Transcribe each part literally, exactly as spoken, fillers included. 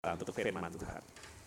untuk firman Tuhan.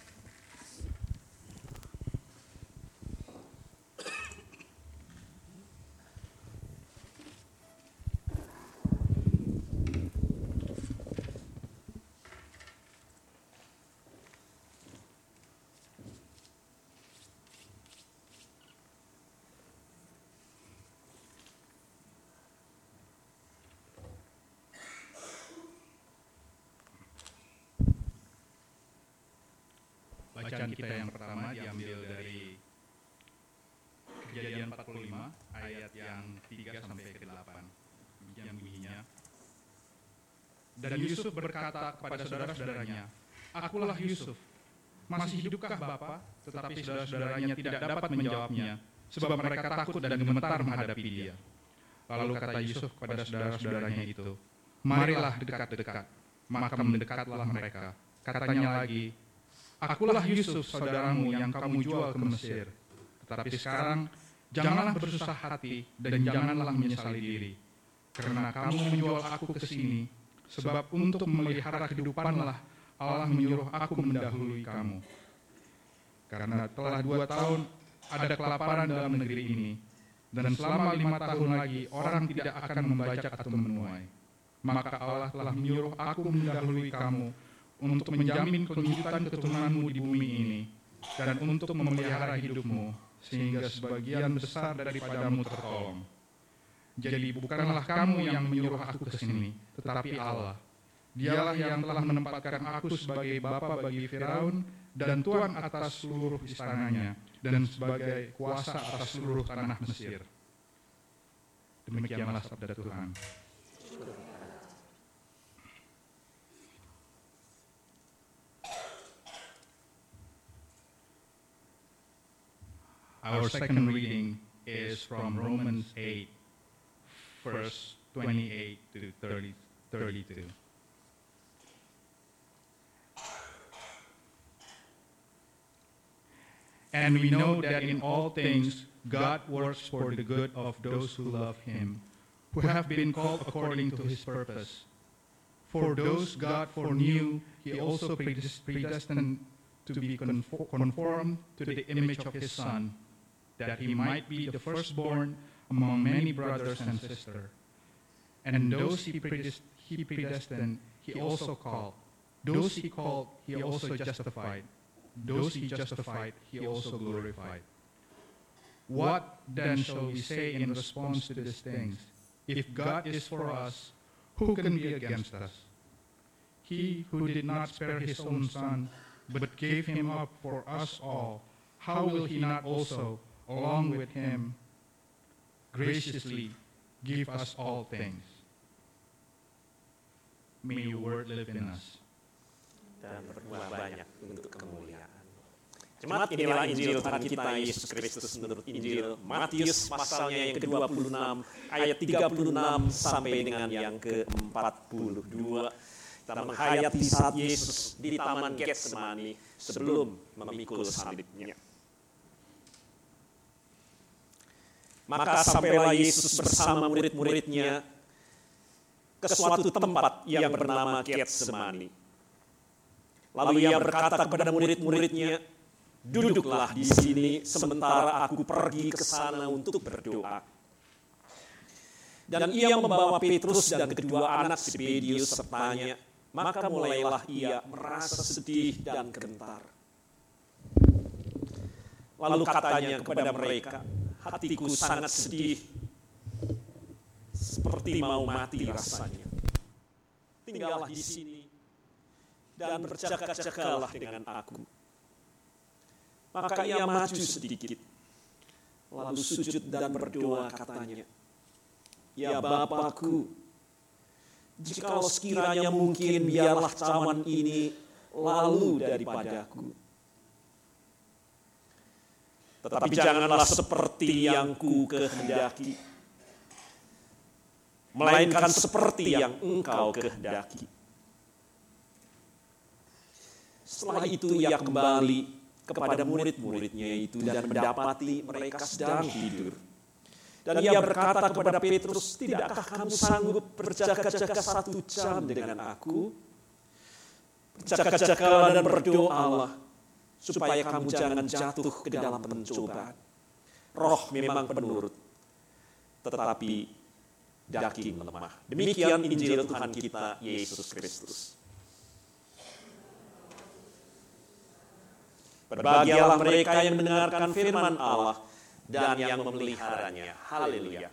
Bacaan kita yang pertama diambil dari Kejadian empat puluh lima ayat yang tiga sampai ke delapan. Yang bunyinya, dan Yusuf berkata kepada saudara-saudaranya, "Akulah Yusuf. Masih hidupkah Bapa?" Tetapi saudara-saudaranya tidak dapat menjawabnya, sebab mereka takut dan gemetar menghadapi dia. Lalu kata Yusuf kepada saudara-saudaranya itu, "Marilah dekat-dekat." Maka mendekatlah mereka. Katanya lagi, "Akulah Yusuf, saudaramu yang kamu jual ke Mesir. Tetapi sekarang janganlah bersusah hati dan janganlah menyesali diri, karena kamu menjual aku ke sini, sebab untuk memelihara kehidupanlah Allah menyuruh aku mendahului kamu. Karena telah dua tahun ada kelaparan dalam negeri ini, dan selama lima tahun lagi orang tidak akan membajak atau menuai. Maka Allah telah menyuruh aku mendahului kamu untuk menjamin kelanjutan keturunanmu di bumi ini, dan untuk memelihara hidupmu, sehingga sebagian besar daripadamu tertolong. Jadi bukanlah kamu yang menyuruh aku ke sini, tetapi Allah. Dialah yang telah menempatkan aku sebagai bapa bagi Firaun dan tuan atas seluruh istananya, dan sebagai kuasa atas seluruh tanah Mesir." Demikianlah sabda Tuhan. Our second reading is from Romans eight, verse twenty-eight to thirty, thirty-two. And we know that in all things God works for the good of those who love Him, who have been called according to His purpose. For those God foreknew, He also predestined to be conformed to the image of His Son, that He might be the firstborn among many brothers and sisters. And those He predestined, He also called. Those He called, He also justified. Those He justified, He also glorified. What then shall we say in response to these things? If God is for us, who can be against us? He who did not spare His own Son, but gave Him up for us all, how will He not also, along with Him, graciously give us all things? May your word live in us. Dan berbuah banyak untuk kemuliaan. Jemaat, inilah Injil Tuhan kita Yesus Kristus menurut Injil Matius pasalnya yang ke dua puluh enam, ayat tiga puluh enam sampai dengan yang ke empat puluh dua. Kita menghayati saat Yesus di Taman Getsemani sebelum memikul salibnya. Maka sampailah Yesus bersama murid-muridnya ke suatu tempat yang bernama Getsemani. Lalu Ia berkata kepada murid-muridnya, "Duduklah di sini sementara aku pergi ke sana untuk berdoa." Dan Ia membawa Petrus dan kedua anak Zebedius sertanya, maka mulailah Ia merasa sedih dan gentar. Lalu katanya kepada mereka, "Hatiku sangat sedih, seperti mau mati rasanya. Tinggallah di sini dan berjaga-jagalah dengan aku." Maka Ia maju sedikit, lalu sujud dan berdoa katanya, "Ya Bapa-Ku, jikalau sekiranya mungkin biarlah cawan ini lalu daripadaku. Tetapi janganlah seperti yang ku kehendaki, melainkan seperti yang Engkau kehendaki." Setelah itu Ia kembali kepada murid-muridnya itu dan mendapati mereka sedang tidur. Dan Ia berkata kepada Petrus, "Tidakkah kamu sanggup berjaga-jaga satu jam dengan aku? Berjaga-jagalah dan berdoalah supaya kamu jangan jatuh ke dalam pencobaan. Roh memang penurut, tetapi daging lemah. Demikian Injil Tuhan kita, Yesus Kristus. Berbahagialah mereka yang mendengarkan firman Allah dan yang memeliharanya. Haleluya.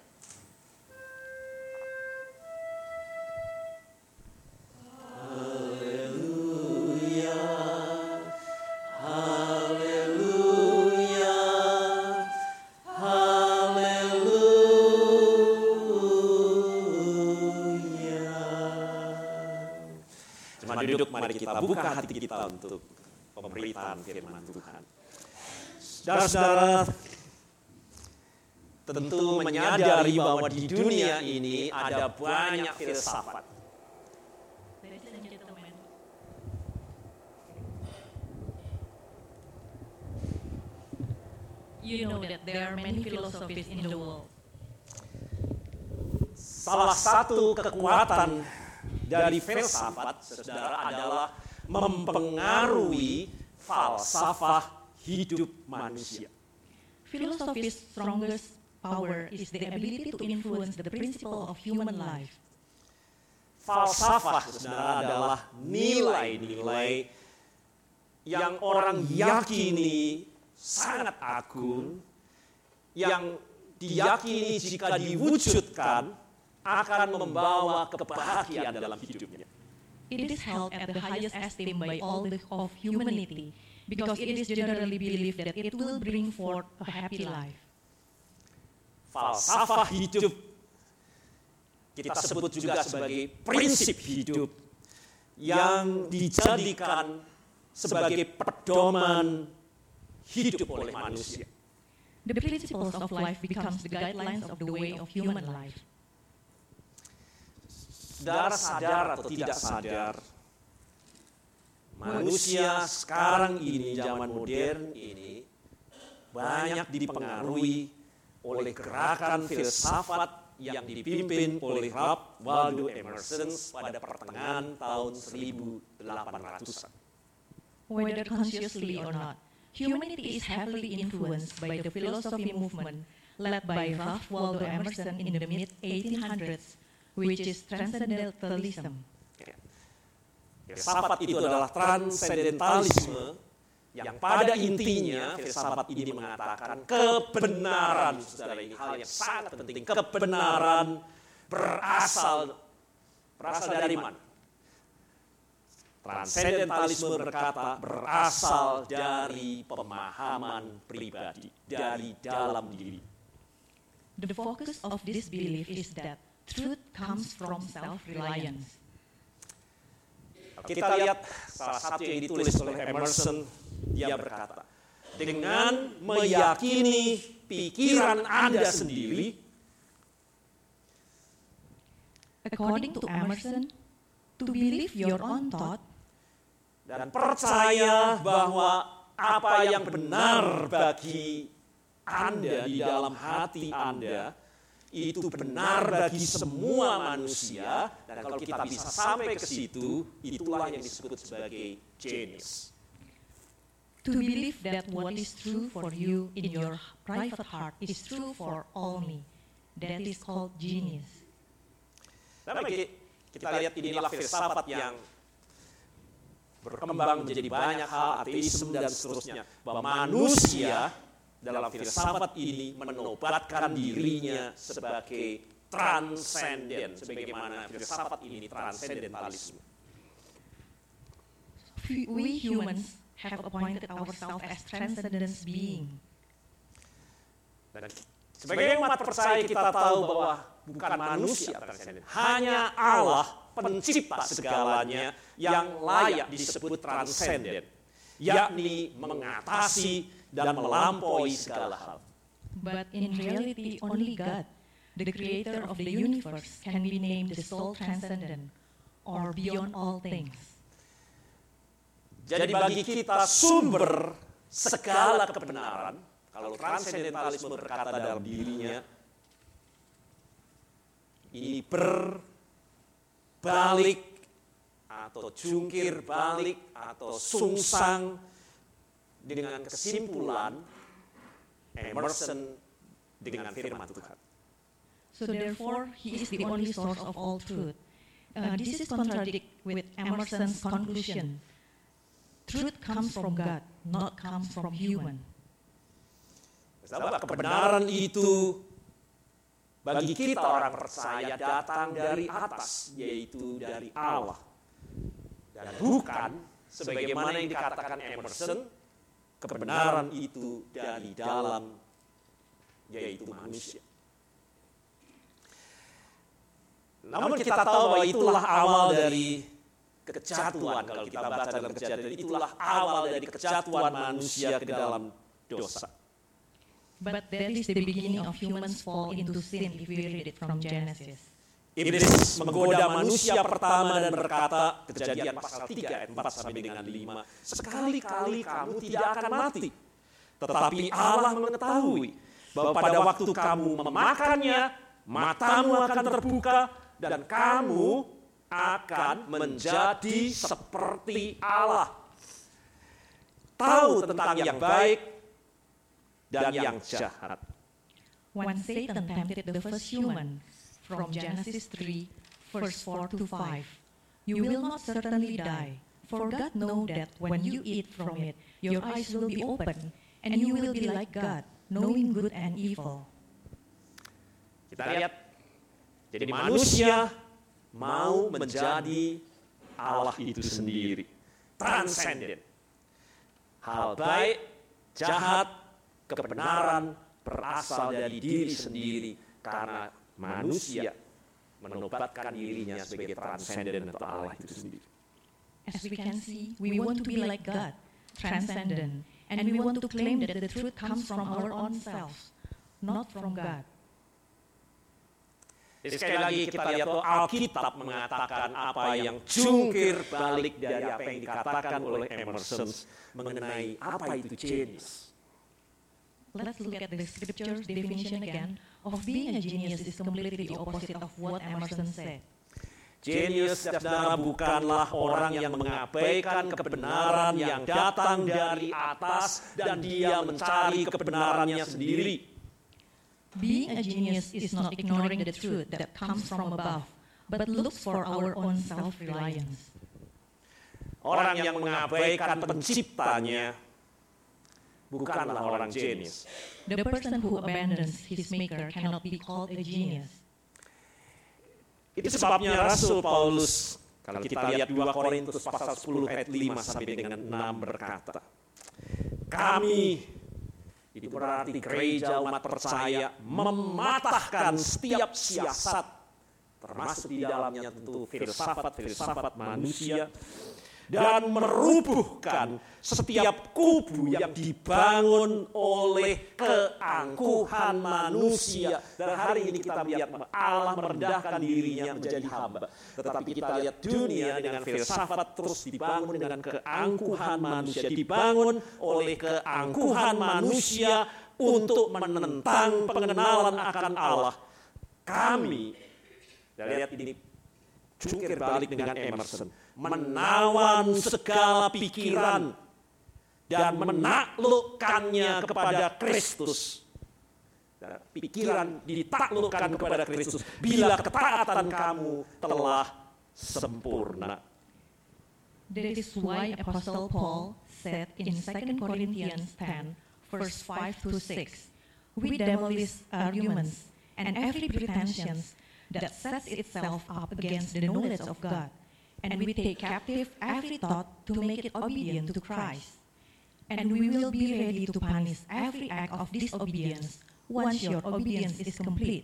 Duduk, mari kita buka hati kita untuk pemberitaan firman Tuhan. Saudara-saudara, tentu menyadari bahwa di dunia ini ada banyak filsafat. You know that there are many philosophies in the world. Salah satu kekuatan dari filsafat, saudara, adalah mempengaruhi falsafah hidup manusia. Philosophy's strongest power is the ability to influence the principle of human life. Falsafah, saudara, adalah nilai-nilai yang orang yakini sangat agung, yang diyakini jika diwujudkan akan membawa kebahagiaan dalam hidupnya. It is held at the highest esteem by all the, of humanity because it is generally believed that it will bring forth a happy life. Falsafah hidup kita sebut juga sebagai prinsip hidup yang dijadikan sebagai pedoman hidup oleh manusia. The principles of life becomes the guidelines of the way of human life. Saudara sadar atau tidak sadar, manusia sekarang ini, zaman modern ini, banyak dipengaruhi oleh gerakan filsafat yang dipimpin oleh Ralph Waldo Emerson pada pertengahan tahun seribu delapan ratusan. Whether consciously or not, humanity is heavily influenced by the philosophy movement led by Ralph Waldo Emerson in the mid eighteen hundreds, which is transcendentalism. Filsafat itu adalah transcendentalisme yang pada intinya filsafat ini mengatakan kebenaran, saudara, ini hal yang sangat penting. Kebenaran berasal berasal dari mana? Transcendentalisme berkata berasal dari pemahaman pribadi, dari dalam diri. The focus of this belief is that truth comes from self-reliance. Kita lihat salah satu yang ditulis oleh Emerson, dia berkata, dengan meyakini pikiran Anda sendiri, according to Emerson, to believe your own thought, dan percaya bahwa apa yang benar bagi Anda di dalam hati Anda, itu benar bagi semua manusia, dan kalau kita bisa sampai ke situ, itulah yang disebut sebagai genius. To believe that what is true for you in your private heart is true for all me, that is called genius. Tapi kita lihat inilah filsafat yang berkembang menjadi banyak hal, ateisme dan seterusnya, bahwa manusia dalam filsafat ini menobatkan dirinya sebagai transenden, sebagaimana filsafat ini transcendentalisme. We humans have appointed ourselves as transcendent being. Dan sebagai umat percaya kita tahu bahwa bukan manusia transenden, hanya Allah pencipta segalanya yang layak disebut transenden, yakni mengatasi dan melampaui segala hal. But in reality, only God, the creator of the universe, can be named the sole transcendent, or beyond all things. Jadi bagi kita sumber segala kebenaran, kalau transcendentalisme berkata dalam dirinya, ini berbalik atau jungkir balik atau sungsang dengan kesimpulan Emerson dengan firman Tuhan. So therefore, he is the only source of all truth. Uh, this is contradict with Emerson's conclusion. Truth comes from God, not comes from human. Sebab kebenaran itu bagi kita orang percaya datang dari atas, yaitu dari Allah. Dan bukan sebagaimana yang dikatakan Emerson, kebenaran itu dari dalam, yaitu manusia. Namun kita tahu bahwa itulah awal dari kejatuhan. Kalau kita baca dalam Kejadian, itulah awal dari kejatuhan manusia ke dalam dosa. But that is the beginning of humans' fall into sin if we read it from Genesis. Iblis menggoda manusia pertama dan berkata, Kejadian pasal tiga ayat empat sampai dengan lima, sekali-kali kamu tidak akan mati. Tetapi Allah mengetahui bahwa pada waktu kamu memakannya, matamu akan terbuka dan kamu akan menjadi seperti Allah. Tahu tentang yang baik dan yang jahat. When Satan tempted the first human, from Genesis three, verse four to five, you will not certainly die, for God knows that when you eat from it, your eyes will be open, and you will be like God, knowing good and evil. Kita lihat, jadi manusia mau menjadi Allah itu sendiri, transenden. Hal baik, jahat, kebenaran berasal dari diri sendiri karena manusia menobatkan dirinya sebagai transenden atau Allah itu sendiri. As we can see, we want to be like God, transcendent, and we want to claim that the truth comes from our own selves, not from God. Jadi sekali lagi kita lihat bahwa Alkitab mengatakan apa yang jungkir balik dari apa yang dikatakan oleh Emerson mengenai apa itu genius. Let's look at the scripture's definition again of being a genius is completely the opposite of what Emerson said. Genius, saudara, bukanlah orang yang mengabaikan kebenaran yang datang dari atas dan dia mencari kebenarannya sendiri. Being a genius is not ignoring the truth that comes from above, but looks for our own self-reliance. Orang yang mengabaikan penciptanya bukanlah orang genius. The person who abandons his maker cannot be called a genius. Itu sebabnya Rasul Paulus, kalau kita lihat dua Korintus pasal sepuluh ayat lima sampai dengan enam berkata, kami, itu berarti gereja umat percaya, mematahkan setiap siasat, termasuk di dalamnya tentu filsafat-filsafat manusia, dan merubuhkan setiap kubu yang dibangun oleh keangkuhan manusia. Dan hari ini kita lihat Allah merendahkan dirinya menjadi hamba. Tetapi kita lihat dunia dengan filsafat terus dibangun dengan keangkuhan manusia. Dibangun oleh keangkuhan manusia untuk menentang pengenalan akan Allah. Kami, kita lihat ini jungkir balik dengan Emerson, menawan segala pikiran dan menaklukkannya kepada Kristus. Dan pikiran ditaklukkan kepada Kristus bila ketaatan kamu telah sempurna. That is why Apostle Paul said in Second Corinthians ten, verse five to six, we demolish arguments and every pretensions that sets itself up against the knowledge of God, and we take captive every thought to make it obedient to Christ. And we will be ready to punish every act of disobedience once your obedience is complete.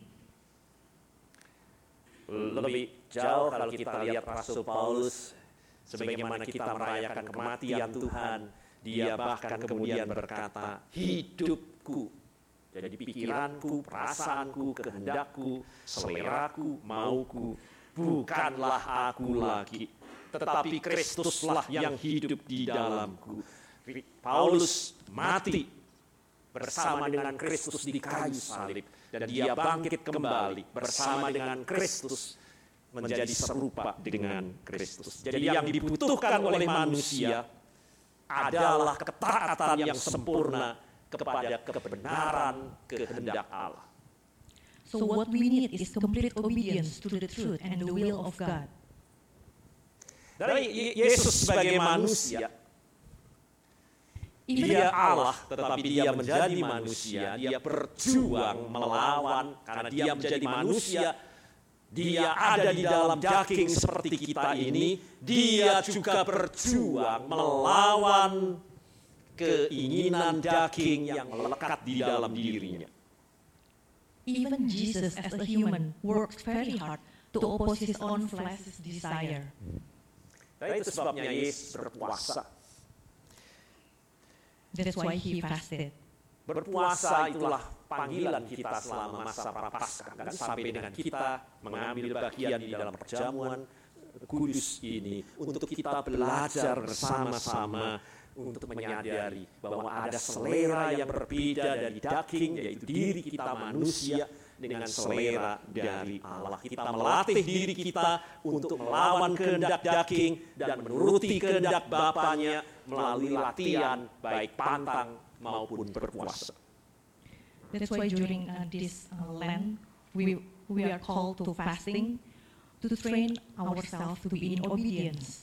Lebih jauh kalau kita lihat Rasul Paulus, sebagaimana kita merayakan kematian Tuhan, dia bahkan kemudian berkata, hidupku, jadi pikiranku, perasaanku, kehendakku, seleraku, mauku, bukanlah aku lagi, tetapi Kristuslah yang hidup di dalamku. Paulus mati bersama dengan Kristus di kayu salib, dan dia bangkit kembali bersama dengan Kristus, menjadi serupa dengan Kristus. Jadi yang dibutuhkan oleh manusia adalah ketaatan yang sempurna kepada kebenaran kehendak Allah. So what we need is complete obedience to the truth and the will of God. Dari Yesus sebagai manusia, dia Allah, tetapi dia menjadi manusia, dia berjuang melawan, karena dia menjadi manusia, dia ada di dalam daging seperti kita ini, dia juga berjuang melawan keinginan daging yang melekat di dalam dirinya. Even Jesus as a human worked very hard to oppose his own flesh's desire. Dan itu sebabnya Yesus berpuasa. That's why he fasted. Berpuasa itulah panggilan kita selama masa Prapaskah, kan, sampai dengan kita mengambil bagian di dalam perjamuan kudus ini untuk kita belajar bersama-sama untuk menyadari bahwa ada selera yang berbeda dari daging, yaitu diri kita manusia, dengan selera dari Allah. Kita melatih diri kita untuk melawan kehendak daging dan menuruti kehendak Bapanya melalui latihan baik pantang maupun berpuasa. That's why during uh, this uh, Lent, we we are called to fasting to train ourselves to be in obedience.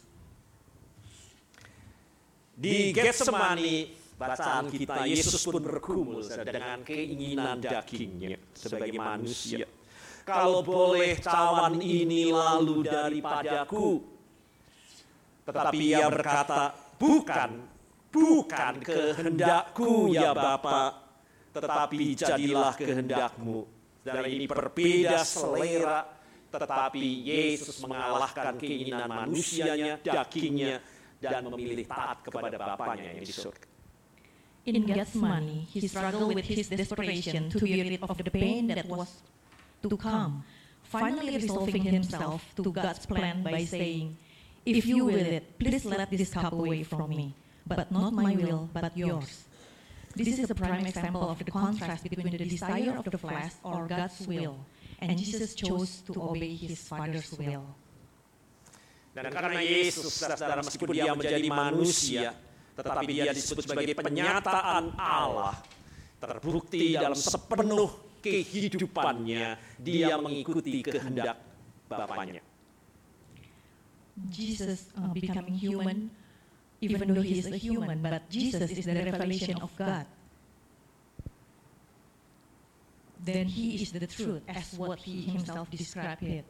Di Getsemani, bacaan kita, Yesus pun bergumul dengan keinginan dagingnya sebagai manusia. Kalau boleh cawan ini lalu daripadaku. Tetapi ia berkata, bukan, bukan kehendakku ya Bapa, tetapi jadilah kehendakmu. Dari ini berbeda selera, tetapi Yesus mengalahkan keinginan manusianya, dagingnya, dan memilih taat kepada Bapanya yang di surga. In Gethsemane, he struggled with his desperation to be rid of the pain that was to come, finally resolving himself to God's plan by saying, "If you will it, please let this cup away from me, but not my will, but yours." This is a prime example of the contrast between the desire of the flesh or God's will, and Jesus chose to obey his Father's will. Dan karena Yesus, saudara, meskipun dia menjadi manusia, tetapi dia disebut sebagai penyataan Allah, terbukti dalam sepenuh kehidupannya dia mengikuti kehendak Bapanya. Jesus uh, becoming human, even though he is a human, but Jesus is the revelation of God. Then he is the truth, as what he himself described it.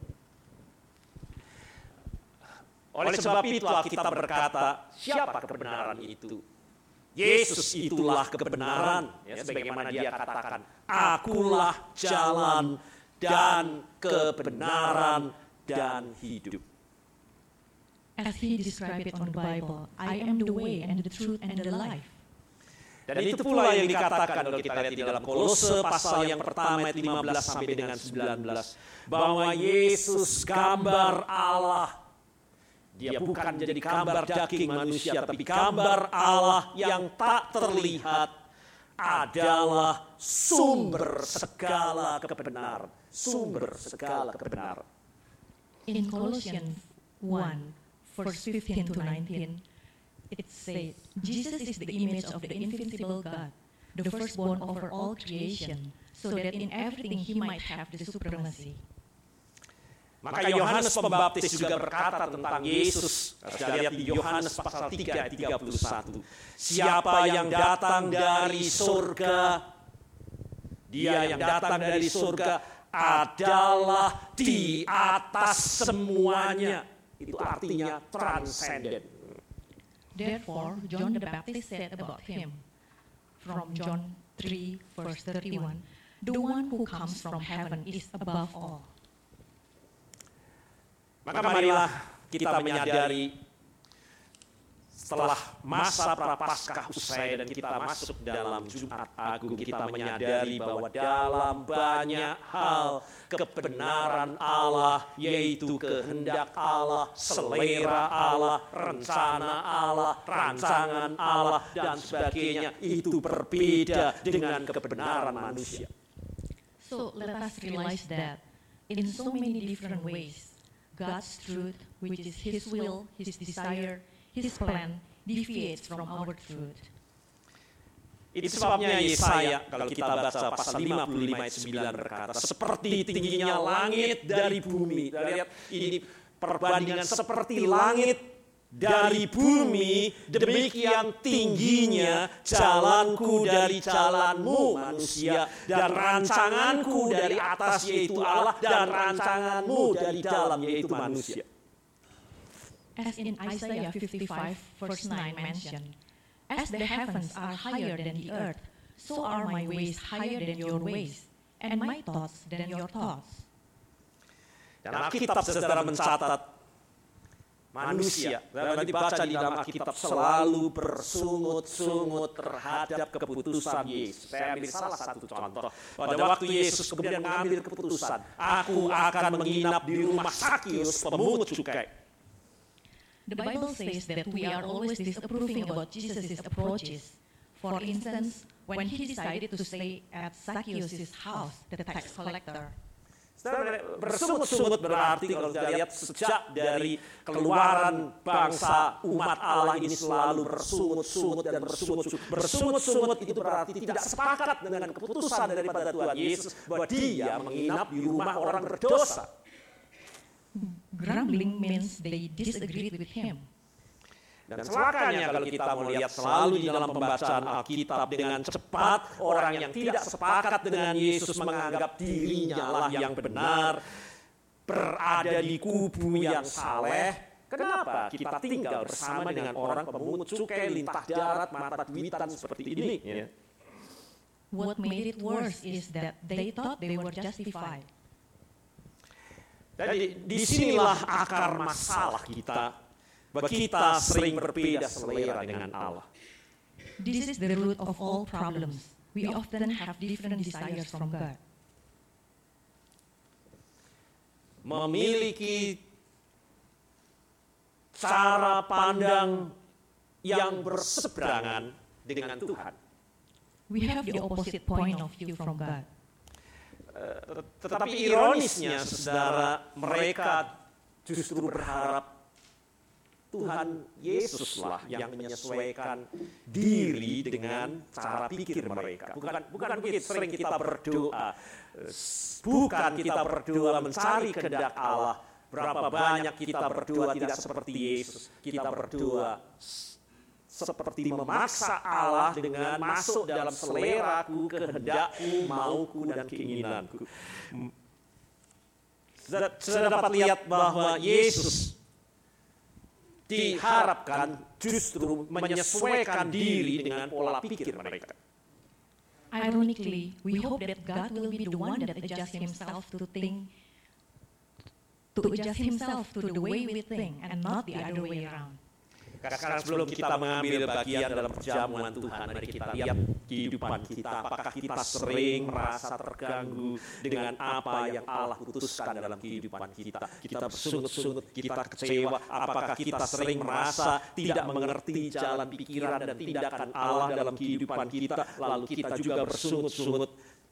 Oleh sebab itu kita berkata, siapa kebenaran itu? Yesus itulah kebenaran, ya, sebagaimana dia katakan, akulah jalan dan kebenaran dan hidup. As he described it on the Bible, I am the way and the truth and the life. Dan itu pula yang dikatakan, kalau kita lihat di dalam Kolose pasal yang pertama ayat lima belas sampai dengan sembilan belas, bahwa Yesus gambar Allah. Dia bukan jadi gambar daging manusia, tapi gambar Allah yang tak terlihat, adalah sumber segala kebenaran. Sumber segala kebenaran. In Colossians one, verse fifteen to nineteen, it says, Jesus is the image of the invincible God, the firstborn over all creation, so that in everything he might have the supremacy. Maka Yohanes Pembaptis juga berkata tentang Yesus. Kita lihat di Yohanes pasal tiga ayat tiga puluh satu. Siapa yang datang dari surga, dia yang datang dari surga adalah di atas semuanya. Itu artinya transcendent. Therefore, John the Baptist said about him, from John three, verse thirty-one, the one who comes from heaven is above all. Maka marilah kita menyadari setelah masa Prapaskah usai dan kita masuk dalam Jumat Agung, kita menyadari bahwa dalam banyak hal kebenaran Allah, yaitu kehendak Allah, selera Allah, rencana Allah, rancangan Allah, dan sebagainya, itu berbeda dengan kebenaran manusia. So let us realize that in so many different ways, God's truth, which is His will, His desire, His plan, deviates from our truth. Itu sebabnya Yesaya kalau kita baca pasal lima puluh lima ayat sembilan berkata, seperti tingginya langit dari bumi. Lihat ini perbandingan seperti langit dari bumi, demikian tingginya jalanku dari jalanmu manusia, dan rancanganku dari atas yaitu Allah, dan rancanganmu dari dalam yaitu manusia. As in Isaiah fifty-five verse nine mentioned, as the heavens are higher than the earth, so are my ways higher than your ways, and my thoughts than your thoughts. Dan Alkitab saudara mencatat manusia, nanti baca di dalam Alkitab, selalu bersungut-sungut terhadap keputusan Yesus. Saya ambil salah satu contoh. Pada waktu Yesus kemudian mengambil keputusan, aku akan menginap di rumah Sakius, pemungut cukai. The Bible says that we are always disapproving about Jesus' approaches. For instance, when he decided to stay at Zacchaeus' house, the tax collector. Bersungut-sungut berarti kalau kita lihat sejak dari keluaran bangsa umat Allah ini selalu bersungut-sungut dan bersungut-sungut. Bersungut-sungut itu berarti tidak sepakat dengan keputusan daripada Tuhan Yesus bahwa dia menginap di rumah orang berdosa. Grumbling means they disagreed with him. Dan celakanya kalau kita melihat selalu di dalam pembacaan Alkitab, dengan cepat orang yang tidak sepakat dengan Yesus menganggap dirinya lah yang benar, berada di kubu yang saleh. Kenapa kita tinggal bersama dengan orang pemungut cukai, lintah darat, mata duitan seperti ini? Ya. What made it worse is that they thought they were justified. Jadi disinilah akar masalah kita, bahwa kita sering berbeda selera dengan Allah. This is the root of all problems. We often have different desires from God. Memiliki cara pandang yang berseberangan dengan Tuhan. We have the opposite point of view from God. Tetapi ironisnya, saudara, mereka justru berharap Tuhan Yesuslah yang menyesuaikan diri dengan cara pikir mereka. Bukan bukan begitu sering kita berdoa. Bukan kita berdoa mencari kehendak Allah. Berapa banyak kita berdoa tidak seperti Yesus. Kita berdoa seperti memaksa Allah dengan masuk dalam seleraku, kehendakku, mauku, dan keinginanku. Sudah dapat lihat bahwa Yesus diharapkan justru menyesuaikan diri dengan pola pikir mereka. Ironically, we hope that God will be the one that adjusts himself to think, to adjust himself to the way we think and not the other way around. Sekarang sebelum kita mengambil bagian dalam perjamuan Tuhan, mari kita lihat kehidupan kita. Apakah kita sering merasa terganggu dengan apa yang Allah putuskan dalam kehidupan kita? Kita bersungut-sungut, kita kecewa. Apakah kita sering merasa tidak mengerti jalan pikiran dan tindakan Allah dalam kehidupan kita? Lalu kita juga bersungut-sungut.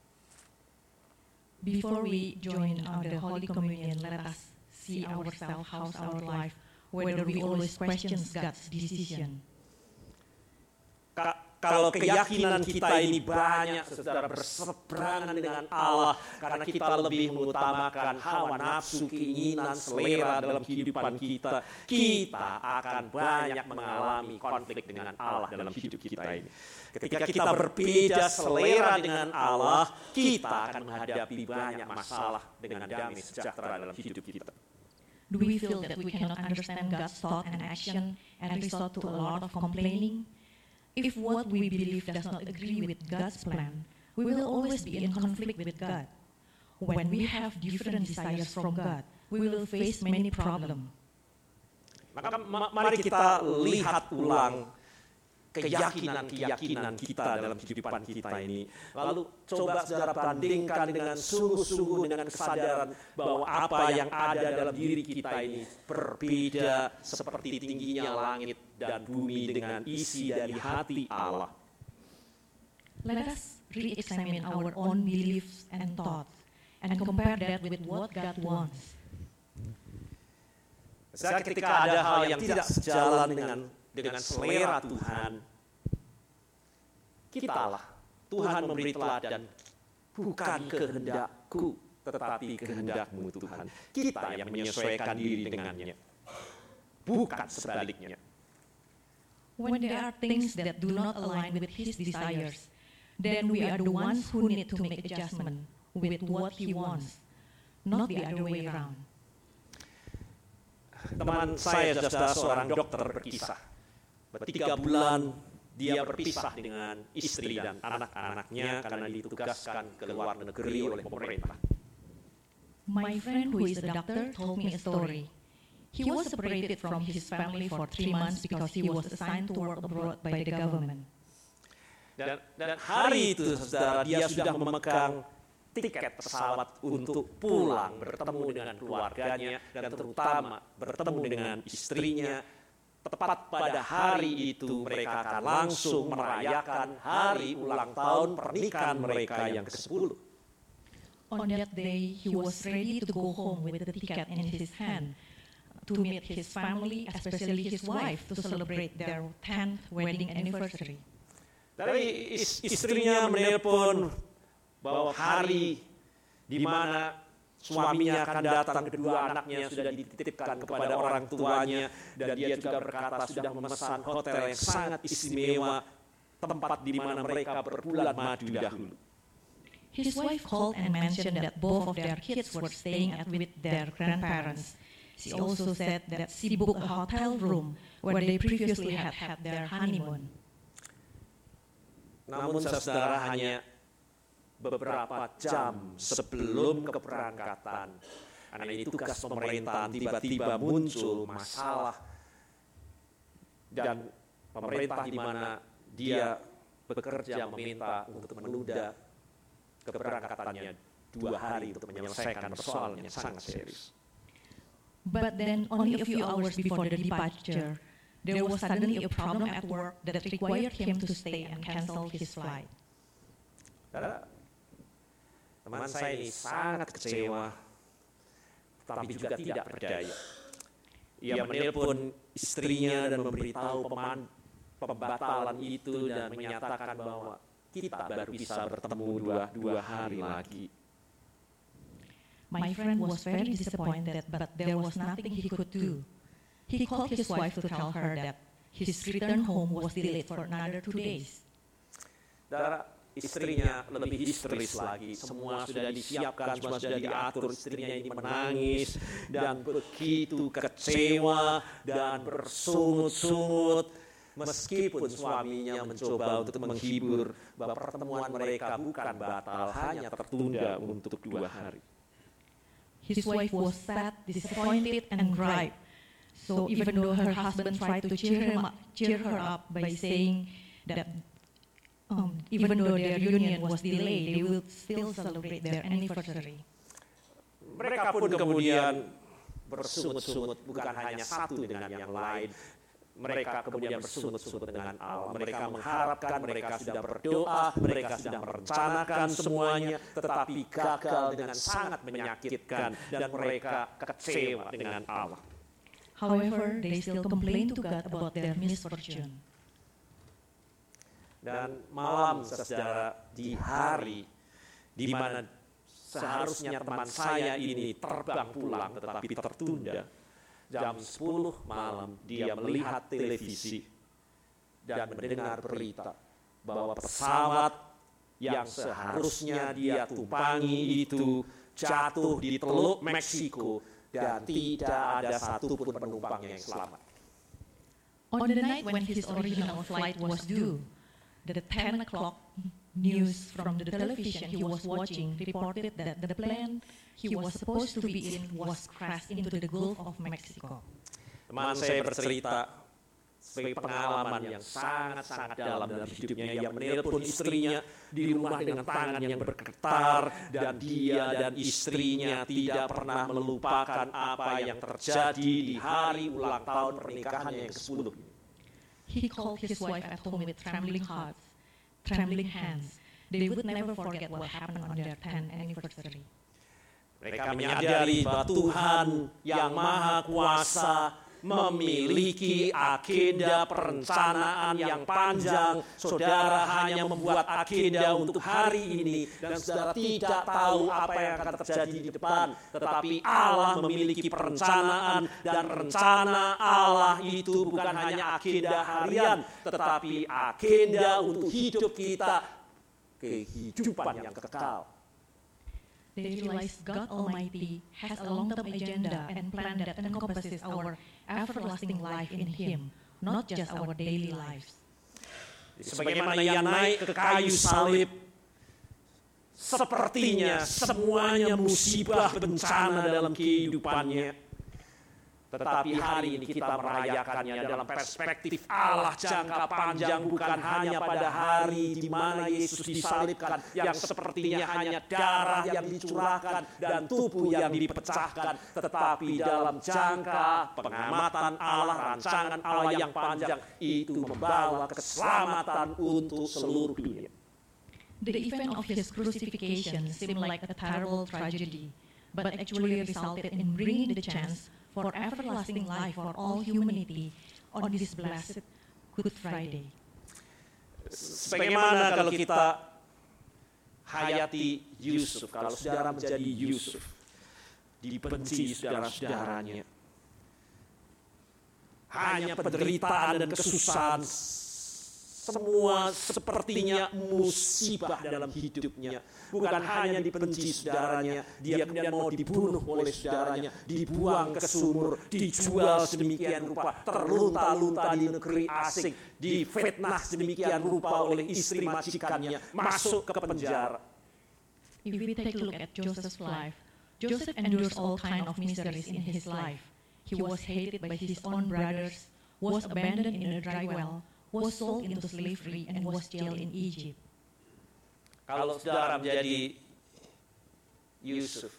Before we join on the Holy Communion, let us see ourselves, how's our life, whether we always question God's decision. Ka- kalau keyakinan kita ini banyak, saudara, berseberangan dengan Allah, karena kita lebih mengutamakan hawa nafsu, keinginan, selera dalam kehidupan kita, kita akan banyak mengalami konflik dengan Allah dalam hidup kita ini. Ketika kita berbeda selera dengan Allah, kita akan menghadapi banyak masalah dengan damai sejahtera dalam hidup kita. Do we feel that we cannot understand God's thought and action and resort to a lot of complaining? If what we believe does not agree with God's plan, we will always be in conflict with God. When we have different desires from God, we will face many problems. Maka ma- mari kita lihat ulang keyakinan-keyakinan kita dalam kehidupan kita ini. Lalu coba saudara bandingkan dengan sungguh-sungguh dengan kesadaran bahwa apa yang ada dalam diri kita ini berbeda seperti tingginya langit dan bumi dengan isi dari hati Allah. Let us re-examine our own beliefs and thoughts and compare that with what God wants. Misalnya ketika ada hal yang tidak sejalan dengan dengan selera Tuhan, kitalah Tuhan memberi teladan, bukan kehendakku, tetapi kehendakmu Tuhan. Kita yang menyesuaikan diri dengannya, bukan sebaliknya. When there are things that do not align with His desires, then we are the ones who need to make adjustment with what He wants, not the other way around. Teman saya sudah seorang dokter berkisah. Tiga bulan dia berpisah dengan istri dan anak-anaknya karena ditugaskan ke luar negeri oleh pemerintah. My friend who is a doctor told me a story. He was separated from his family for three months because he was assigned to work abroad by the government. Dan, dan hari itu, saudara, dia sudah memegang tiket pesawat untuk pulang bertemu dengan keluarganya dan terutama bertemu dengan istrinya. Tepat pada hari itu mereka akan langsung merayakan hari ulang tahun pernikahan mereka yang kesepuluh. On that day, he was ready to go home with the ticket in his hand to meet his family, especially his wife, to celebrate their tenth wedding anniversary. Tapi istrinya menelpon bahwa hari di mana suaminya akan datang, kedua anaknya sudah dititipkan kepada orang tuanya, dan dia juga berkata sudah memesan hotel yang sangat istimewa, tempat di mana mereka berbulan madu dahulu. His wife called and mentioned that both of their kids were staying at with their grandparents. She also said that she booked a hotel room where they previously had had their honeymoon. Namun saudara, hanya beberapa jam sebelum keberangkatan, karena ini tugas pemerintahan, tiba-tiba muncul masalah dan pemerintah di mana dia bekerja meminta untuk menunda keberangkatannya dua hari untuk menyelesaikan persoalan yang sangat serius. But then only a few hours before the departure, there was suddenly a problem at work that required him to stay and cancel his flight. Karena teman saya ini sangat kecewa, tapi juga tidak berdaya. Ia menelpon istrinya dan memberitahu peman, pembatalan itu dan menyatakan bahwa kita baru bisa bertemu dua, dua hari lagi. My friend was very disappointed, but there was nothing he could do. He called his wife to tell her that his return home was delayed for another two days. Dan istrinya lebih histeris lagi. Semua sudah disiapkan, semua sudah diatur. Istrinya ini menangis dan begitu kecewa dan bersungut-sungut. Meskipun suaminya mencoba untuk menghibur bahwa pertemuan mereka bukan batal, hanya tertunda untuk dua hari. His wife was sad, disappointed, and cried. So even though her husband tried to cheer him up, cheer her up by saying that um, even though their union was delayed, they will still celebrate their anniversary. Mereka pun kemudian bersungut-sungut, bukan hanya satu dengan yang lain. Mereka kemudian bersungut-sungut dengan Allah. Mereka mengharapkan, mereka sudah berdoa, mereka sudah merencanakan semuanya, tetapi gagal dengan sangat menyakitkan dan mereka kecewa dengan Allah. However, they still complain to God about their misfortune. Dan malam, saudara, di hari di mana seharusnya teman saya ini terbang pulang tetapi tertunda, jam sepuluh malam dia melihat televisi dan mendengar berita bahwa pesawat yang seharusnya dia tumpangi itu jatuh di Teluk Meksiko dan tidak ada satupun penumpangnya yang selamat. On the night when his original flight was due, the ten o'clock news from the television he was watching reported that the plane he was supposed to be in was crashed into the Gulf of Mexico. Teman saya bercerita sebagai pengalaman yang sangat-sangat dalam dalam hidupnya. Ia menelpon istrinya di rumah dengan tangan yang bergetar, dan dia dan istrinya tidak pernah melupakan apa yang terjadi di hari ulang tahun pernikahannya yang kesepuluh. He called his wife at home with trembling hearts, trembling hands. They would never forget what happened on their tenth anniversary. Mereka menyadari bahwa Tuhan yang Maha Kuasa memiliki agenda perencanaan yang panjang. Saudara hanya membuat agenda untuk hari ini dan saudara tidak tahu apa yang akan terjadi di depan. Tetapi Allah memiliki perencanaan dan rencana Allah itu bukan hanya agenda harian, tetapi agenda untuk hidup kita, kehidupan yang kekal. They realize God Almighty has a long-term agenda and plan that encompasses our everlasting life in Him, not just our daily lives. Sebagaimana ia naik ke kayu salib, sepertinya semuanya musibah bencana dalam kehidupannya. Tetapi hari ini kita merayakannya dalam perspektif Allah jangka panjang, bukan hanya pada hari di mana Yesus disalibkan, yang sepertinya hanya darah yang dicurahkan dan tubuh yang dipecahkan, tetapi dalam jangka pengamatan Allah, rancangan Allah yang panjang, itu membawa keselamatan untuk seluruh dunia. The event of His crucifixion seemed like a terrible tragedy, but actually resulted in bringing the chance for everlasting life for all humanity on this blessed Good Friday. Sebagaimana kalau kita hayati Yusuf, kalau saudara menjadi Yusuf, dibenci saudara-saudaranya, hanya penderitaan dan kesusahan, semua sepertinya musibah dalam hidupnya. Bukan hanya dibenci saudaranya, dia kemudian mau dibunuh oleh saudaranya, dibuang ke sumur, dijual sedemikian rupa, terlunta-lunta di negeri asing, difitnah sedemikian rupa oleh istri majikannya, masuk ke penjara. If we take a look at Joseph's life, Joseph endures all kind of miseries in his life. He was hated by his own brothers, was abandoned in a dry well, was sold into slavery, and was jailed in Egypt. Kalau saudara menjadi Yusuf,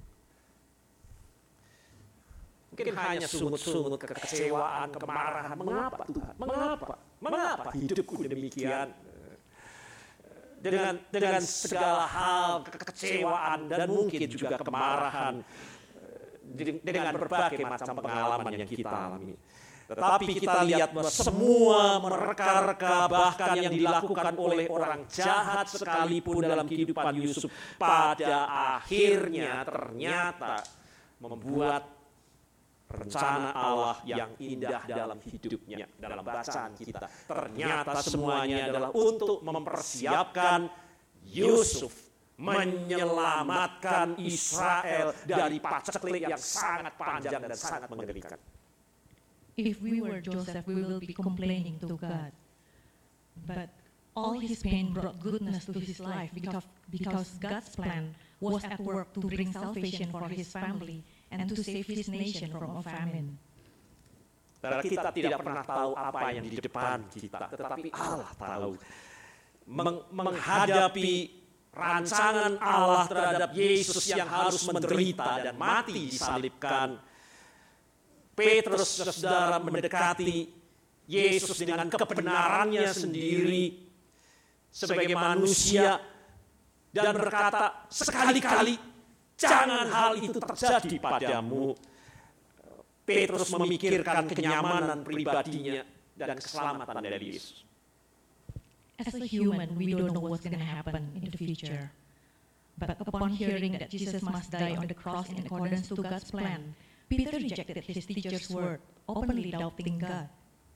mungkin hanya sungut-sungut kekecewaan, kemarahan. Mengapa Tuhan? Mengapa? Mengapa hidupku demikian? Dengan dengan segala hal kekecewaan dan mungkin juga kemarahan, dengan berbagai macam pengalaman yang kita alami. Tetapi kita lihat bahwa semua mereka-reka bahkan yang dilakukan oleh orang jahat sekalipun dalam kehidupan Yusuf, pada akhirnya ternyata membuat rencana Allah yang indah dalam hidupnya. Dalam bacaan kita, ternyata semuanya adalah untuk mempersiapkan Yusuf menyelamatkan Israel dari paceklik yang sangat panjang dan sangat mengerikan. If we were Joseph, we will be complaining to God. But all his pain brought goodness to his life because, because God's plan was at work to bring salvation for his family and to save his nation from a famine. Karena kita tidak pernah tahu apa yang di depan kita, tetapi Allah tahu. Meng- menghadapi rancangan Allah terhadap Yesus yang harus menderita dan mati disalibkan, Petrus, saudara, mendekati Yesus dengan kebenarannya sendiri sebagai manusia dan berkata, sekali-kali jangan hal itu terjadi padamu. Petrus memikirkan kenyamanan pribadinya dan keselamatan dari Yesus. As a human, we don't know what's going to happen in the future. But upon hearing that Jesus must die on the cross in accordance to God's plan, Peter rejected his teacher's word, openly doubting God.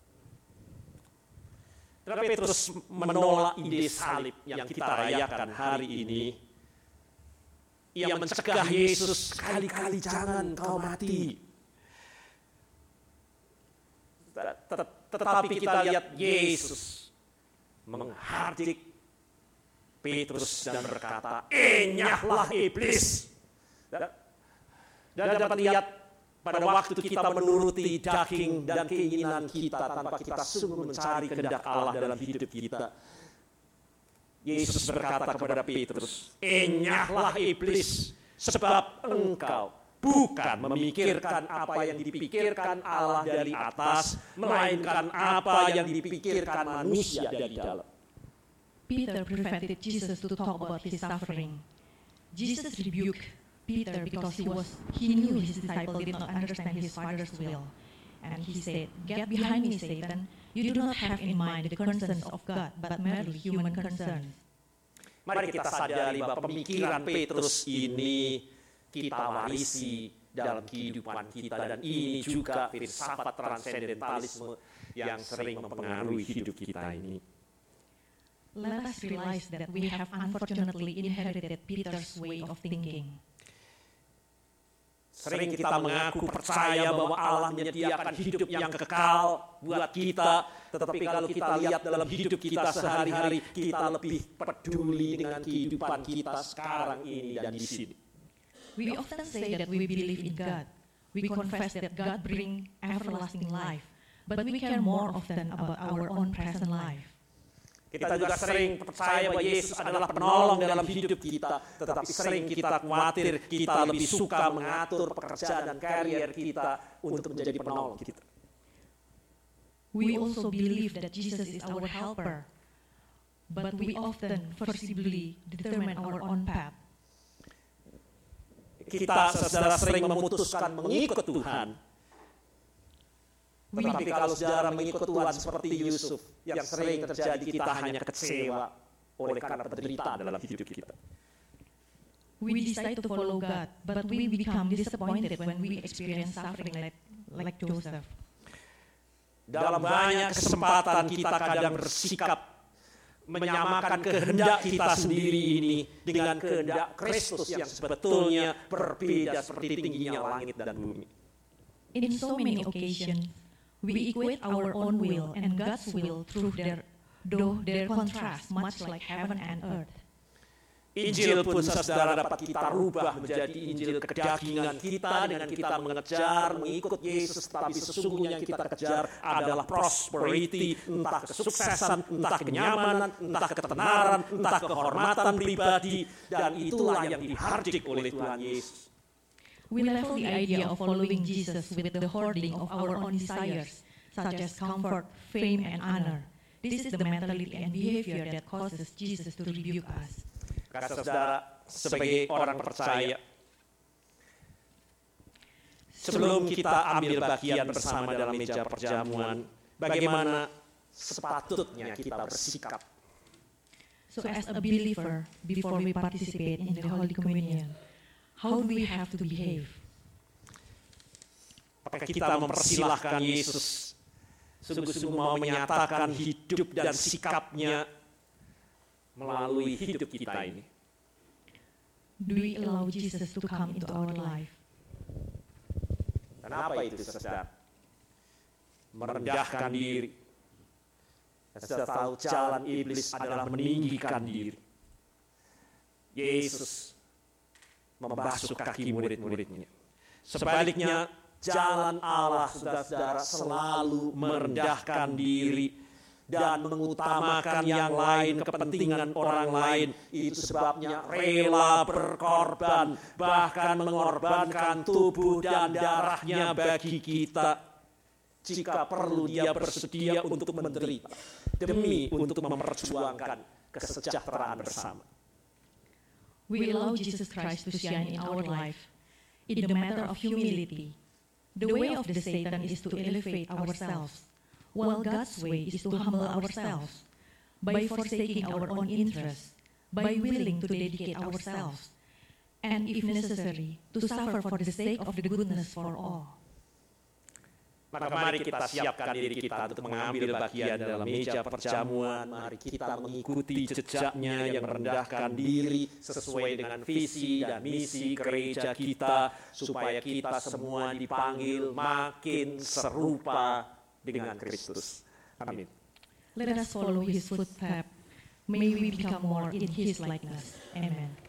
Karena Petrus menolak ide salib yang kita rayakan hari ini. Ia mencegah Yesus, sekali-kali jangan kau mati. Tetapi kita lihat Yesus menghardik Petrus dan berkata, enyahlah iblis. Dan dapat lihat pada waktu kita menuruti daging dan keinginan kita tanpa kita sungguh mencari kehendak Allah dalam hidup kita. Yesus berkata kepada Petrus, enyahlah iblis, sebab engkau bukan memikirkan apa yang dipikirkan Allah dari atas, melainkan apa yang dipikirkan manusia dari dalam. Peter prevented Jesus to talk about his suffering. Jesus rebuked Peter because he was he knew his disciple did not understand his Father's will. And he said, "Get behind me, Satan. You do not have in mind the concerns of God, but merely human concerns." Mari kita sadari bahwa pemikiran Petrus ini kita warisi dalam kehidupan kita, dan ini juga filsafat transendentalisme yang sering mempengaruhi hidup kita ini. Let us realize that we have unfortunately inherited Peter's way of thinking. Sering kita mengaku percaya bahwa Allah menyediakan hidup yang kekal buat kita, tetapi kalau kita lihat dalam hidup kita sehari-hari, kita lebih peduli dengan kehidupan kita sekarang ini dan di sini. We often say that we believe in God. We confess that God brings everlasting life, but we care more often about our own present life. Kita juga sering percaya bahwa Yesus adalah penolong dalam hidup kita, tetapi sering kita khawatir, kita lebih suka mengatur pekerjaan dan karier kita untuk menjadi penolong kita. We also believe that Jesus is our helper, but we often forcibly determine our own path. Kita saudara sering memutuskan mengikut Tuhan, tetapi kalau saudara mengikut Tuhan seperti Yusuf, yang sering terjadi kita hanya kecewa oleh karena penderitaan dalam hidup kita. We decide to follow God, but we become disappointed when we experience suffering like, like Joseph. Dalam banyak kesempatan kita kadang bersikap menyamakan kehendak kita sendiri ini dengan kehendak Kristus yang sebetulnya berbeda seperti tingginya langit dan bumi. In so many occasions, we equate our own will and God's will through their, though their contrast much like heaven and earth. Injil pun saudara dapat kita rubah menjadi Injil kedagingan kita dengan kita mengejar, mengikut Yesus, tapi sesungguhnya yang kita kejar adalah prosperity, entah kesuksesan, entah kenyamanan, entah ketenaran, entah kehormatan pribadi, dan itulah yang dihardik oleh Tuhan Yesus. We level the idea of following Jesus with the hoarding of our own desires, such as comfort, fame, and honor. This is the mentality and behavior that causes Jesus to rebuke us. Kata saudara, sebagai orang percaya, sebelum kita ambil bagian bersama dalam meja perjamuan, bagaimana sepatutnya kita bersikap? So as a believer, before we participate in the Holy Communion, how do we have to behave? Apakah kita mempersilahkan Yesus sungguh-sungguh mau menyatakan hidup dan sikapnya melalui hidup kita ini? Do we allow Jesus to come into our life? Dan apa itu, saudara? Merendahkan diri. Saudara tahu jalan iblis adalah meninggikan diri. Yesus membasuh kaki murid-muridnya. Sebaliknya, jalan Allah, saudara-saudara, selalu merendahkan diri dan mengutamakan yang lain, kepentingan orang lain. Itu sebabnya rela berkorban, bahkan mengorbankan tubuh dan darahnya bagi kita. Jika perlu dia bersedia untuk menderita, demi untuk memperjuangkan kesejahteraan bersama. We allow Jesus Christ to shine in our life in the matter of humility. The way of the Satan is to elevate ourselves, while God's way is to humble ourselves by forsaking our own interests, by willing to dedicate ourselves, and if necessary, to suffer for the sake of the goodness for all. Maka mari kita siapkan diri kita untuk mengambil bagian dalam meja perjamuan. Mari kita mengikuti jejaknya yang merendahkan diri sesuai dengan visi dan misi gereja kita, supaya kita semua dipanggil makin serupa dengan Kristus. Amin. Let us follow his footsteps. May we become more in his likeness. Amen.